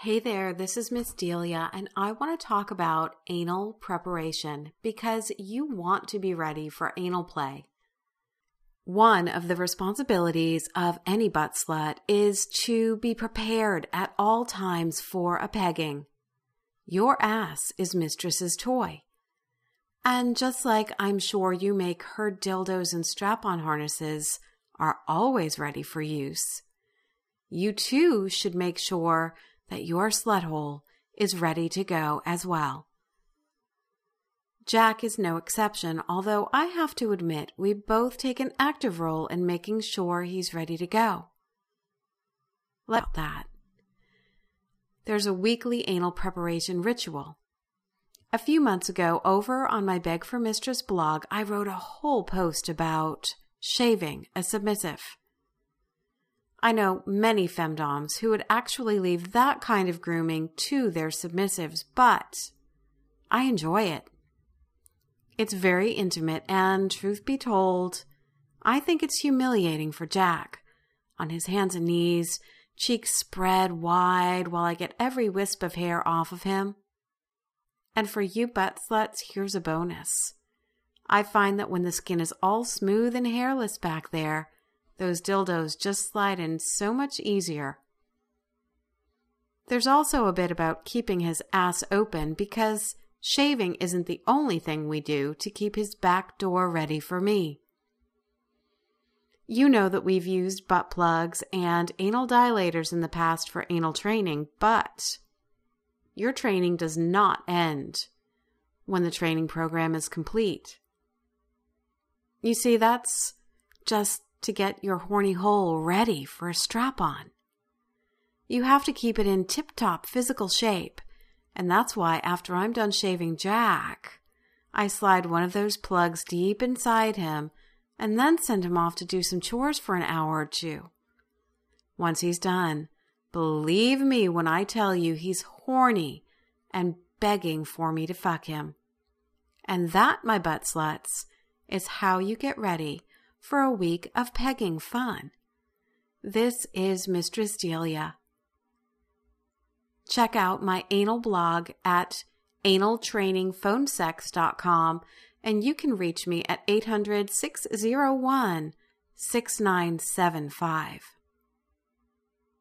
Hey there, this is Miss Delia, and I want to talk about anal preparation because you want to be ready for anal play. One of the responsibilities of any butt slut is to be prepared at all times for a pegging. Your ass is mistress's toy. And just like I'm sure you make her dildos and strap-on harnesses are always ready for use, you too should make sure that your slut hole is ready to go as well. Jack is no exception, although I have to admit we both take an active role in making sure he's ready to go. Let's talk about that. There's a weekly anal preparation ritual. A few months ago, over on my Beg for Mistress blog, I wrote a whole post about shaving a submissive. I know many femdoms who would actually leave that kind of grooming to their submissives, but I enjoy it. It's very intimate, and truth be told, I think it's humiliating for Jack. On his hands and knees, cheeks spread wide while I get every wisp of hair off of him. And for you butt sluts, here's a bonus. I find that when the skin is all smooth and hairless back there, those dildos just slide in so much easier. There's also a bit about keeping his ass open because shaving isn't the only thing we do to keep his back door ready for me. You know that we've used butt plugs and anal dilators in the past for anal training, but your training does not end when the training program is complete. You see, that's just to get your horny hole ready for a strap-on. You have to keep it in tip-top physical shape, and that's why after I'm done shaving Jack, I slide one of those plugs deep inside him and then send him off to do some chores for an hour or two. Once he's done, believe me when I tell you he's horny and begging for me to fuck him. And that, my butt sluts, is how you get ready for a week of pegging fun. This is Mistress Delia. Check out my anal blog at analtrainingphonesex.com, and you can reach me at 800-601-6975.